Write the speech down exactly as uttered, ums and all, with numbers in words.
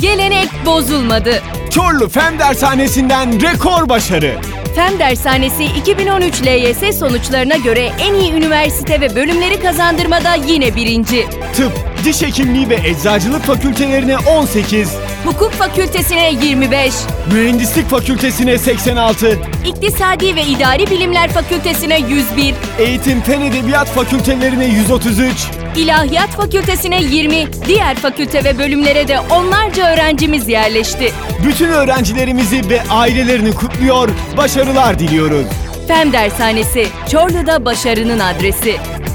Gelenek bozulmadı. Çorlu Fen Dershanesi'nden rekor başarı. Fen Dershanesi iki bin on üç L Y S sonuçlarına göre en iyi üniversite ve bölümleri kazandırmada yine birinci. Tıp, diş hekimliği ve eczacılık fakültelerine on sekiz, Hukuk Fakültesine yirmi beş, Mühendislik Fakültesine seksen altı, İktisadi ve İdari Bilimler Fakültesine yüz bir, Eğitim Fen Edebiyat Fakültelerine yüz otuz üç, İlahiyat Fakültesine yirmi, diğer fakülte ve bölümlere de onlarca öğrencimiz yerleşti. Bütün öğrencilerimizi ve ailelerini kutluyor, başarılar diliyoruz. Fen Dershanesi, Çorlu'da başarının adresi.